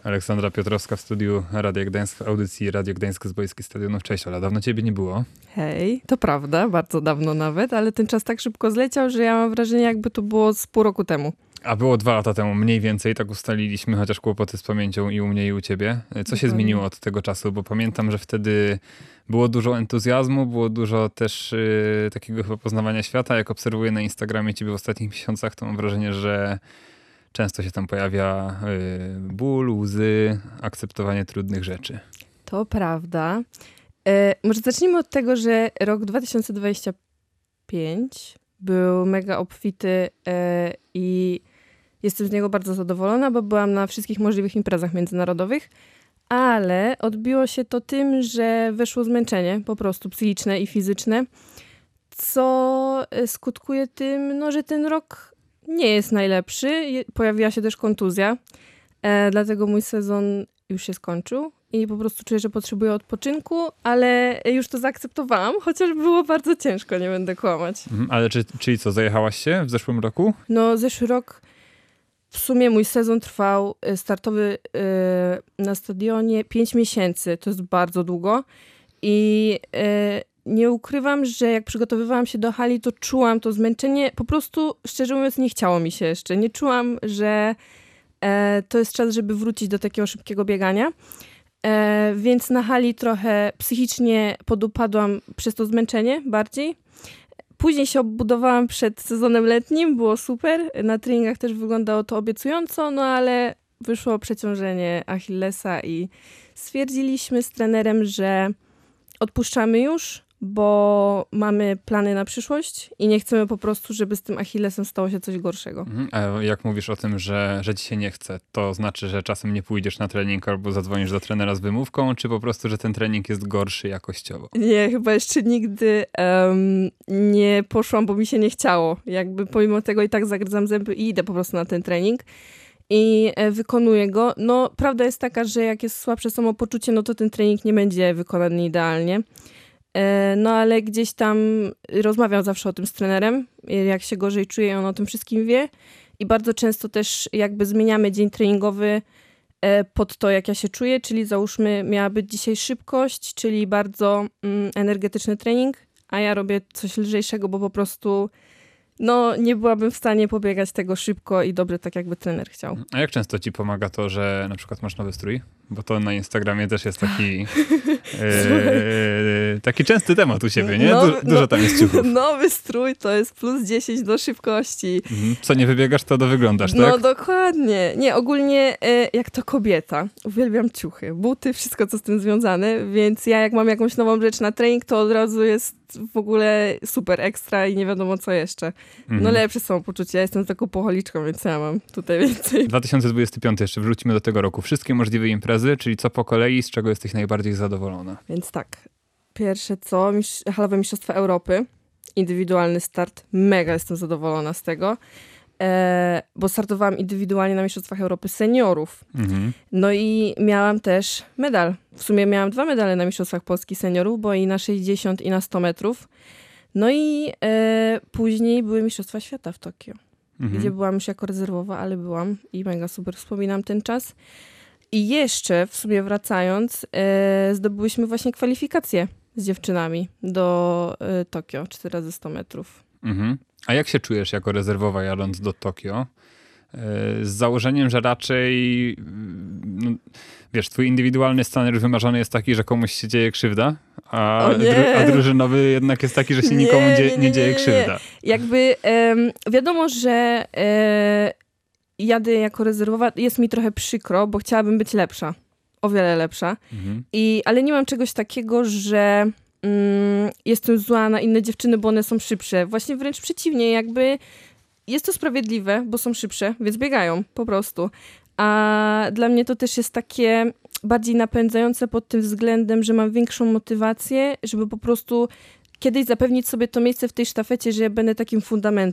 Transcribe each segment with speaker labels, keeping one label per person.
Speaker 1: Aleksandra Piotrowska w studiu Radia Gdańsk, w audycji Radio Gdańsk z boiskich stadionów. Cześć Ola, dawno ciebie nie było.
Speaker 2: Hej, to prawda, bardzo dawno nawet, ale ten czas tak szybko zleciał, że ja mam wrażenie, jakby to było z pół roku temu.
Speaker 1: A było 2 lata temu, mniej więcej, tak ustaliliśmy, chociaż kłopoty z pamięcią i u mnie, i u ciebie. Co się zmieniło od tego czasu? Bo pamiętam, że wtedy było dużo entuzjazmu, było dużo też takiego chyba poznawania świata. Jak obserwuję na Instagramie ciebie w ostatnich miesiącach, to mam wrażenie, że często się tam pojawia ból, łzy, akceptowanie trudnych rzeczy.
Speaker 2: To prawda. Może zacznijmy od tego, że rok 2025 był mega obfity i jestem z niego bardzo zadowolona, bo byłam na wszystkich możliwych imprezach międzynarodowych, ale odbiło się to tym, że weszło zmęczenie po prostu psychiczne i fizyczne, co skutkuje tym, no, że ten rok nie jest najlepszy. Pojawiła się też kontuzja, dlatego mój sezon już się skończył i po prostu czuję, że potrzebuję odpoczynku, ale już to zaakceptowałam, chociaż było bardzo ciężko, nie będę kłamać.
Speaker 1: Ale czyli co, zajechałaś się w zeszłym roku?
Speaker 2: No, zeszły rok w sumie mój sezon trwał startowy na stadionie 5 miesięcy. To jest bardzo długo i nie ukrywam, że jak przygotowywałam się do hali, to czułam to zmęczenie. Po prostu, szczerze mówiąc, nie chciało mi się jeszcze. Nie czułam, że to jest czas, żeby wrócić do takiego szybkiego biegania. Więc na hali trochę psychicznie podupadłam przez to zmęczenie bardziej. Później się obudowałam przed sezonem letnim, było super. Na treningach też wyglądało to obiecująco, no ale wyszło przeciążenie Achillesa i stwierdziliśmy z trenerem, że odpuszczamy już, bo mamy plany na przyszłość i nie chcemy po prostu, żeby z tym Achillesem stało się coś gorszego.
Speaker 1: A jak mówisz o tym, że ci się nie chce, to znaczy, że czasem nie pójdziesz na trening albo zadzwonisz do trenera z wymówką, czy po prostu, że ten trening jest gorszy jakościowo?
Speaker 2: Nie, chyba jeszcze nigdy nie poszłam, bo mi się nie chciało. Jakby pomimo tego i tak zagryzam zęby i idę po prostu na ten trening i wykonuję go. No, prawda jest taka, że jak jest słabsze samopoczucie, no to ten trening nie będzie wykonany idealnie. No ale gdzieś tam rozmawiam zawsze o tym z trenerem, jak się gorzej czuję, on o tym wszystkim wie i bardzo często też jakby zmieniamy dzień treningowy pod to, jak ja się czuję, czyli załóżmy miała być dzisiaj szybkość, czyli bardzo energetyczny trening, a ja robię coś lżejszego, bo po prostu no nie byłabym w stanie pobiegać tego szybko i dobrze, tak jakby trener chciał.
Speaker 1: A jak często ci pomaga to, że na przykład masz nowy strój? Bo to na Instagramie też jest taki częsty temat u ciebie, nie? Dużo tam jest ciuchów.
Speaker 2: Nowy strój to jest plus 10 do szybkości.
Speaker 1: Co nie wybiegasz, to wyglądasz, tak?
Speaker 2: No dokładnie. Nie, ogólnie jak to kobieta, uwielbiam ciuchy, buty, wszystko co z tym związane, więc ja jak mam jakąś nową rzecz na trening, to od razu jest w ogóle super ekstra i nie wiadomo co jeszcze. No lepsze samopoczucie. Ja jestem taką pocholiczką, więc ja mam tutaj więcej.
Speaker 1: 2025 jeszcze wrócimy do tego roku. Wszystkie możliwe imprezy, czyli co po kolei, z czego jesteś najbardziej zadowolona?
Speaker 2: Więc tak, pierwsze co, halowe mistrzostwa Europy, indywidualny start, mega jestem zadowolona z tego, bo startowałam indywidualnie na mistrzostwach Europy seniorów. No i miałam też medal. W sumie miałam 2 medale na mistrzostwach Polski seniorów, bo i na 60 i na 100 metrów. No i później były mistrzostwa świata w Tokio, gdzie byłam już jako rezerwowa, ale byłam i mega super wspominam ten czas. I jeszcze w sumie wracając, zdobyłyśmy właśnie kwalifikacje z dziewczynami do Tokio, 4x100 metrów.
Speaker 1: A jak się czujesz jako rezerwowa jadąc do Tokio? Z założeniem, że raczej no, wiesz, twój indywidualny scenariusz wymarzony jest taki, że komuś się dzieje krzywda, a drużynowy jednak jest taki, że się nikomu nie dzieje krzywda.
Speaker 2: Jakby wiadomo, że jadę jako rezerwowa, jest mi trochę przykro, bo chciałabym być lepsza. O wiele lepsza. Ale nie mam czegoś takiego, że jestem zła na inne dziewczyny, bo one są szybsze. Właśnie wręcz przeciwnie, jakby jest to sprawiedliwe, bo są szybsze, więc biegają po prostu. A dla mnie to też jest takie bardziej napędzające pod tym względem, że mam większą motywację, żeby po prostu kiedyś zapewnić sobie to miejsce w tej sztafecie, że ja będę takim fundamentem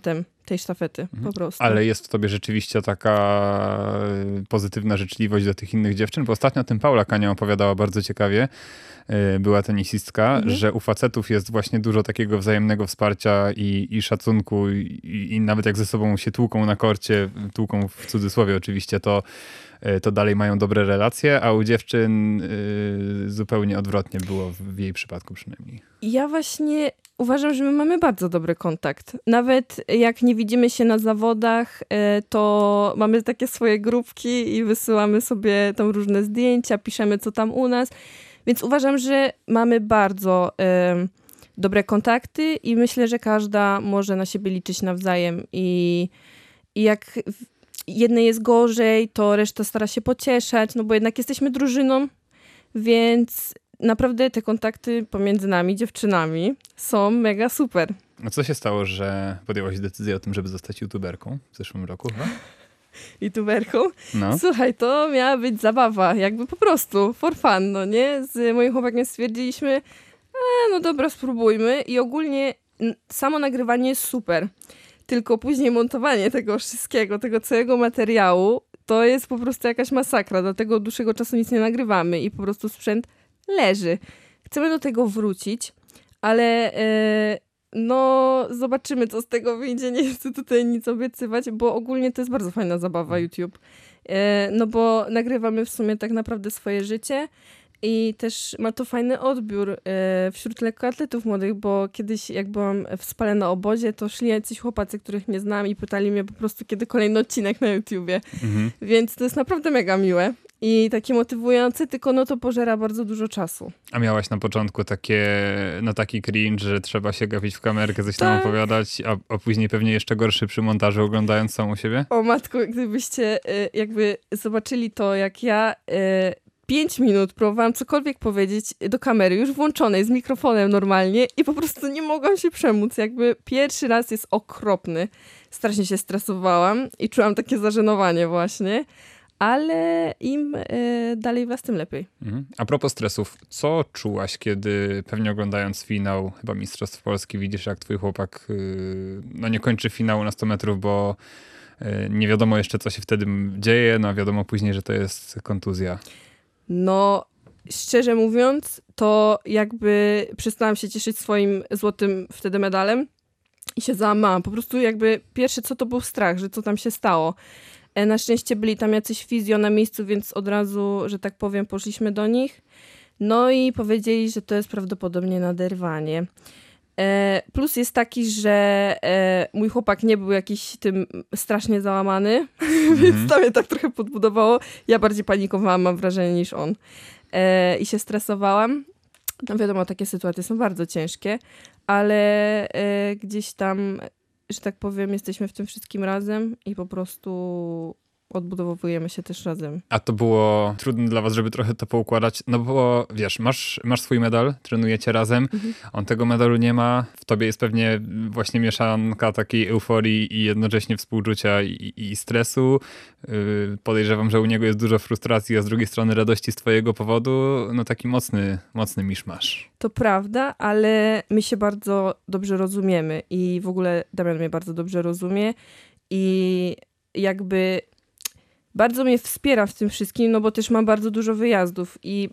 Speaker 2: tej sztafety, po prostu.
Speaker 1: Ale jest w tobie rzeczywiście taka pozytywna życzliwość do tych innych dziewczyn? Bo ostatnio o tym Paula Kania opowiadała bardzo ciekawie, była tenisistka, że u facetów jest właśnie dużo takiego wzajemnego wsparcia i szacunku i nawet jak ze sobą się tłuką na korcie, tłuką w cudzysłowie oczywiście, to dalej mają dobre relacje, a u dziewczyn zupełnie odwrotnie było w jej przypadku przynajmniej.
Speaker 2: Ja właśnie uważam, że my mamy bardzo dobry kontakt. Nawet jak nie widzimy się na zawodach, to mamy takie swoje grupki i wysyłamy sobie tam różne zdjęcia, piszemy co tam u nas. Więc uważam, że mamy bardzo dobre kontakty i myślę, że każda może na siebie liczyć nawzajem. I jak jednej jest gorzej, to reszta stara się pocieszać, no bo jednak jesteśmy drużyną, więc naprawdę te kontakty pomiędzy nami, dziewczynami, są mega super.
Speaker 1: A co się stało, że podjęłaś decyzję o tym, żeby zostać youtuberką w zeszłym roku chyba?
Speaker 2: YouTuberką?
Speaker 1: No.
Speaker 2: Słuchaj, to miała być zabawa, jakby po prostu, for fun, no nie? Z moim chłopakiem stwierdziliśmy, no dobra, spróbujmy i ogólnie samo nagrywanie jest super, tylko później montowanie tego wszystkiego, tego całego materiału, to jest po prostu jakaś masakra, dlatego od dłuższego czasu nic nie nagrywamy i po prostu sprzęt leży. Chcemy do tego wrócić, ale no zobaczymy, co z tego wyjdzie. Nie chcę tutaj nic obiecywać, bo ogólnie to jest bardzo fajna zabawa YouTube. No bo nagrywamy w sumie tak naprawdę swoje życie i też ma to fajny odbiór wśród lekkoatletów młodych, bo kiedyś jak byłam w Spale na obozie, to szli jacyś chłopacy, których nie znam i pytali mnie po prostu, kiedy kolejny odcinek na YouTubie. Więc to jest naprawdę mega miłe. I takie motywujące, tylko no to pożera bardzo dużo czasu.
Speaker 1: A miałaś na początku taki cringe, że trzeba się gapić w kamerkę, coś tam opowiadać, a później pewnie jeszcze gorszy przy montażu oglądając samą siebie?
Speaker 2: O matko, gdybyście jakby zobaczyli to, jak ja 5 minut próbowałam cokolwiek powiedzieć do kamery, już włączonej, z mikrofonem normalnie i po prostu nie mogłam się przemóc. Jakby pierwszy raz jest okropny. Strasznie się stresowałam i czułam takie zażenowanie właśnie. Ale im dalej was, tym lepiej.
Speaker 1: A propos stresów, co czułaś, kiedy pewnie oglądając finał chyba Mistrzostw Polski widzisz, jak twój chłopak nie kończy finału na 100 metrów, bo nie wiadomo jeszcze, co się wtedy dzieje, no a wiadomo później, że to jest kontuzja.
Speaker 2: No, szczerze mówiąc, to jakby przestałam się cieszyć swoim złotym wtedy medalem i się załamałam. Po prostu jakby pierwsze co to był strach, że co tam się stało. Na szczęście byli tam jacyś fizjo na miejscu, więc od razu, że tak powiem, poszliśmy do nich. No i powiedzieli, że to jest prawdopodobnie naderwanie. Plus jest taki, że mój chłopak nie był jakiś tym strasznie załamany, więc to mnie tak trochę podbudowało. Ja bardziej panikowałam, mam wrażenie, niż on. I się stresowałam. No wiadomo, takie sytuacje są bardzo ciężkie, ale gdzieś tam, że tak powiem, jesteśmy w tym wszystkim razem i po prostu odbudowujemy się też razem.
Speaker 1: A to było trudne dla was, żeby trochę to poukładać? No bo wiesz, masz swój medal, trenujecie razem, on tego medalu nie ma, w tobie jest pewnie właśnie mieszanka takiej euforii i jednocześnie współczucia i stresu. Podejrzewam, że u niego jest dużo frustracji, a z drugiej strony radości z twojego powodu, no taki mocny miszmasz.
Speaker 2: To prawda, ale my się bardzo dobrze rozumiemy i w ogóle Damian mnie bardzo dobrze rozumie i jakby bardzo mnie wspiera w tym wszystkim, no bo też mam bardzo dużo wyjazdów i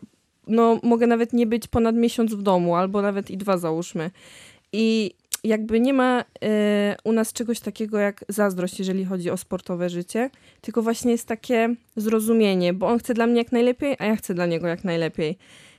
Speaker 2: mogę nawet nie być ponad miesiąc w domu, albo nawet i 2 załóżmy. I jakby nie ma u nas czegoś takiego jak zazdrość, jeżeli chodzi o sportowe życie, tylko właśnie jest takie zrozumienie, bo on chce dla mnie jak najlepiej, a ja chcę dla niego jak najlepiej.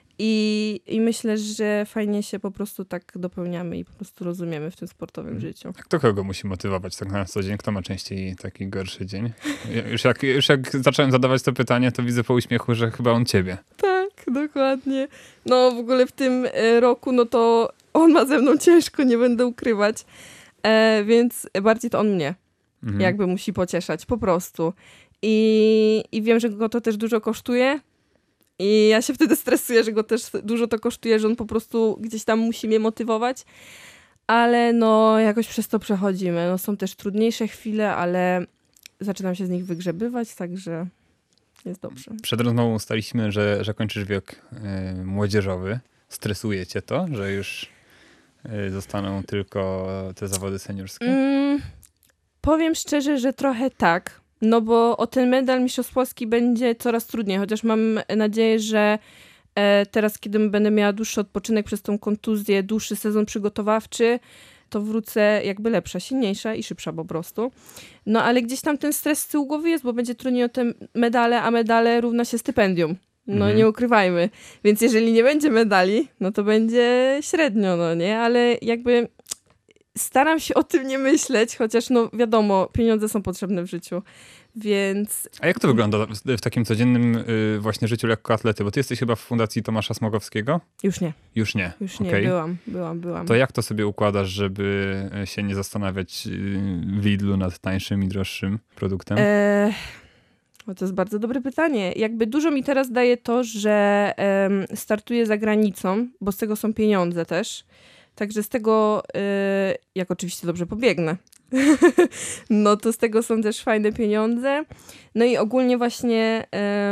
Speaker 2: I myślę, że fajnie się po prostu tak dopełniamy i po prostu rozumiemy w tym sportowym życiu.
Speaker 1: A kto kogo musi motywować tak na co dzień? Kto ma częściej taki gorszy dzień? Już jak zacząłem zadawać to pytanie, to widzę po uśmiechu, że chyba on ciebie.
Speaker 2: Tak, dokładnie. No w ogóle w tym roku, no to on ma ze mną ciężko, nie będę ukrywać. Więc bardziej to on mnie jakby musi pocieszać, po prostu. I wiem, że go to też dużo kosztuje. I ja się wtedy stresuję, że go też dużo to kosztuje, że on po prostu gdzieś tam musi mnie motywować. Ale no jakoś przez to przechodzimy. No, są też trudniejsze chwile, ale zaczynam się z nich wygrzebywać, także jest dobrze.
Speaker 1: Przed rozmową ustaliliśmy, że kończysz wiek młodzieżowy. Stresuje cię to, że już zostaną tylko te zawody seniorskie?
Speaker 2: Powiem szczerze, że trochę tak, no bo o ten medal Mistrzostw Polski będzie coraz trudniej, chociaż mam nadzieję, że teraz, kiedy będę miała dłuższy odpoczynek przez tą kontuzję, dłuższy sezon przygotowawczy, to wrócę jakby lepsza, silniejsza i szybsza po prostu. No ale gdzieś tam ten stres z tyłu głowy jest, bo będzie trudniej o te medale, a medale równa się stypendium. No nie ukrywajmy. Więc jeżeli nie będzie medali, no to będzie średnio, no nie? Ale jakby staram się o tym nie myśleć, chociaż no wiadomo, pieniądze są potrzebne w życiu, więc...
Speaker 1: A jak to wygląda w takim codziennym właśnie życiu lekkoatlety? Bo ty jesteś chyba w Fundacji Tomasza Smogowskiego?
Speaker 2: Już nie.
Speaker 1: Już nie?
Speaker 2: Już nie,
Speaker 1: Okay.
Speaker 2: byłam.
Speaker 1: To jak to sobie układasz, żeby się nie zastanawiać w Lidlu nad tańszym i droższym produktem?
Speaker 2: No to jest bardzo dobre pytanie. Jakby dużo mi teraz daje to, że startuję za granicą, bo z tego są pieniądze też. Także z tego, jak oczywiście dobrze pobiegnę, no to z tego są też fajne pieniądze. No i ogólnie właśnie,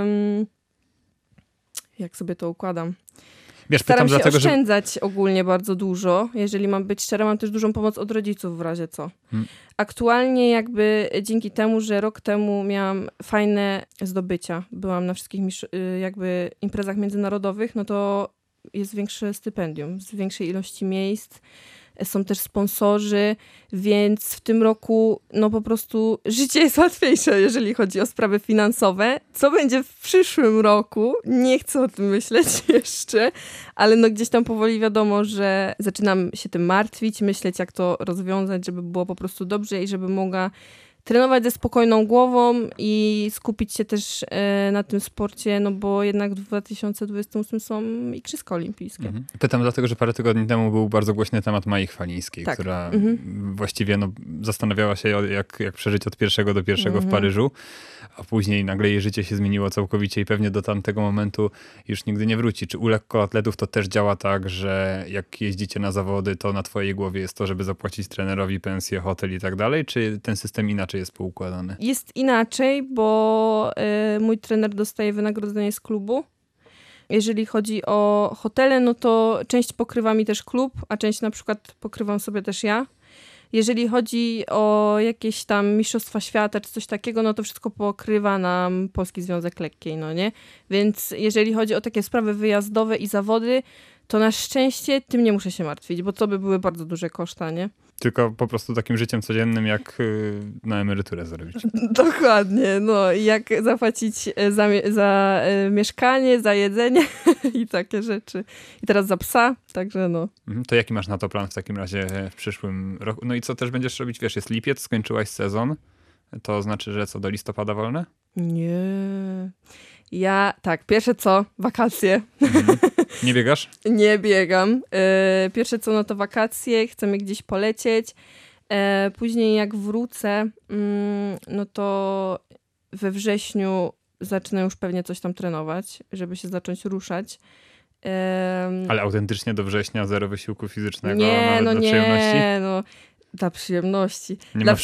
Speaker 2: jak sobie to układam?
Speaker 1: Wiesz,
Speaker 2: Staram się
Speaker 1: dlatego,
Speaker 2: oszczędzać ogólnie bardzo dużo. Jeżeli mam być szczera, mam też dużą pomoc od rodziców w razie co. Aktualnie jakby dzięki temu, że rok temu miałam fajne zdobycia, byłam na wszystkich jakby imprezach międzynarodowych, no to jest większe stypendium, z większej ilości miejsc. Są też sponsorzy, więc w tym roku no po prostu życie jest łatwiejsze, jeżeli chodzi o sprawy finansowe. Co będzie w przyszłym roku? Nie chcę o tym myśleć jeszcze, ale no gdzieś tam powoli wiadomo, że zaczynam się tym martwić, myśleć jak to rozwiązać, żeby było po prostu dobrze i żeby mogła trenować ze spokojną głową i skupić się też na tym sporcie, no bo jednak w 2028 są Igrzyska Olimpijskie.
Speaker 1: Pytam dlatego, że parę tygodni temu był bardzo głośny temat Mai Chwalińskiej,
Speaker 2: tak.
Speaker 1: która właściwie zastanawiała się, jak przeżyć od pierwszego do pierwszego w Paryżu, a później nagle jej życie się zmieniło całkowicie i pewnie do tamtego momentu już nigdy nie wróci. Czy u lekkoatletów to też działa tak, że jak jeździcie na zawody, to na twojej głowie jest to, żeby zapłacić trenerowi pensję, hotel i tak dalej, czy ten system inaczej jest poukładany?
Speaker 2: Jest inaczej, bo mój trener dostaje wynagrodzenie z klubu. Jeżeli chodzi o hotele, no to część pokrywa mi też klub, a część na przykład pokrywam sobie też ja. Jeżeli chodzi o jakieś tam mistrzostwa świata czy coś takiego, no to wszystko pokrywa nam Polski Związek Lekkiej, no nie? Więc jeżeli chodzi o takie sprawy wyjazdowe i zawody, to na szczęście tym nie muszę się martwić, bo to by były bardzo duże koszta, nie?
Speaker 1: Tylko po prostu takim życiem codziennym, jak na emeryturę zarobić.
Speaker 2: Dokładnie, no i jak zapłacić za mieszkanie, za jedzenie i takie rzeczy. I teraz za psa, także no.
Speaker 1: To jaki masz na to plan w takim razie w przyszłym roku? No i co też będziesz robić? Wiesz, jest lipiec, skończyłaś sezon. To znaczy, że co, do listopada wolne?
Speaker 2: Nie. Pierwsze co, wakacje.
Speaker 1: Nie biegasz?
Speaker 2: Nie biegam. Pierwsze co, no to wakacje, chcemy gdzieś polecieć. Później jak wrócę, no to we wrześniu zacznę już pewnie coś tam trenować, żeby się zacząć ruszać.
Speaker 1: Ale autentycznie do września zero wysiłku fizycznego,
Speaker 2: nie,
Speaker 1: nawet dla przyjemności?
Speaker 2: Nie, no dla przyjemności.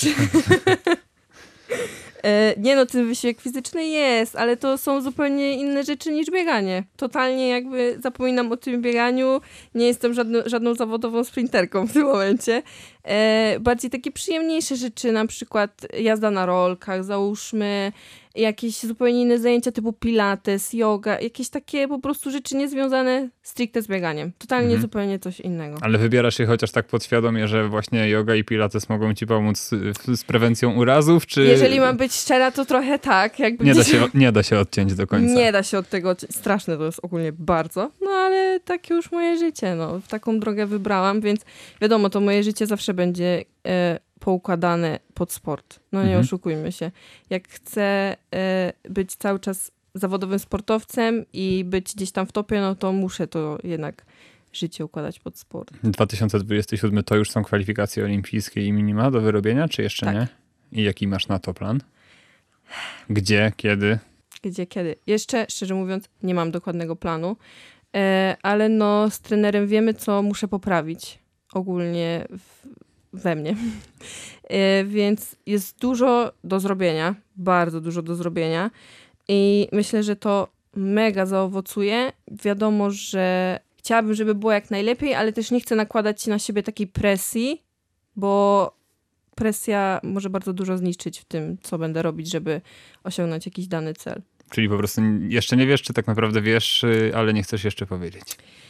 Speaker 2: Nie no, ten wysiłek fizyczny jest, ale to są zupełnie inne rzeczy niż bieganie. Totalnie jakby zapominam o tym bieganiu. Nie jestem żadną zawodową sprinterką w tym momencie. Bardziej takie przyjemniejsze rzeczy, na przykład jazda na rolkach, załóżmy, jakieś zupełnie inne zajęcia typu pilates, yoga, jakieś takie po prostu rzeczy niezwiązane stricte z bieganiem. Totalnie zupełnie coś innego.
Speaker 1: Ale wybierasz się chociaż tak podświadomie, że właśnie yoga i pilates mogą ci pomóc z prewencją urazów, czy...
Speaker 2: Jeżeli mam być szczera, to trochę tak. Jakby
Speaker 1: nie da się odciąć do końca.
Speaker 2: Nie da się od tego odciąć. Straszne to jest ogólnie bardzo. No ale takie już moje życie. No. Taką drogę wybrałam, więc wiadomo, to moje życie zawsze będzie poukładane pod sport. No nie oszukujmy się. Jak chcę być cały czas zawodowym sportowcem i być gdzieś tam w topie, no to muszę to jednak życie układać pod sport.
Speaker 1: 2027 to już są kwalifikacje olimpijskie i minima do wyrobienia, czy jeszcze
Speaker 2: tak.
Speaker 1: nie? I jaki masz na to plan? Gdzie, kiedy?
Speaker 2: Kiedy? Jeszcze, szczerze mówiąc, nie mam dokładnego planu, ale no z trenerem wiemy, co muszę poprawić ogólnie we mnie. Więc jest dużo do zrobienia, bardzo dużo do zrobienia i myślę, że to mega zaowocuje. Wiadomo, że chciałabym, żeby było jak najlepiej, ale też nie chcę nakładać na siebie takiej presji, bo presja może bardzo dużo zniszczyć w tym, co będę robić, żeby osiągnąć jakiś dany cel.
Speaker 1: Czyli po prostu jeszcze nie wiesz, czy tak naprawdę wiesz, ale nie chcesz jeszcze powiedzieć.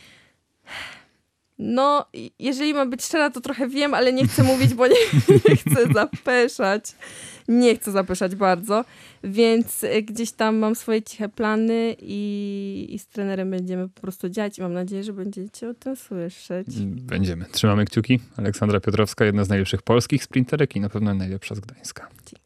Speaker 2: No, jeżeli mam być szczera, to trochę wiem, ale nie chcę mówić, bo nie chcę zapeszać. Nie chcę zapeszać bardzo, więc gdzieś tam mam swoje ciche plany i z trenerem będziemy po prostu działać i mam nadzieję, że będziecie o tym słyszeć.
Speaker 1: Będziemy. Trzymamy kciuki. Aleksandra Piotrowska, jedna z najlepszych polskich sprinterek i na pewno najlepsza z Gdańska.
Speaker 2: Dzięki.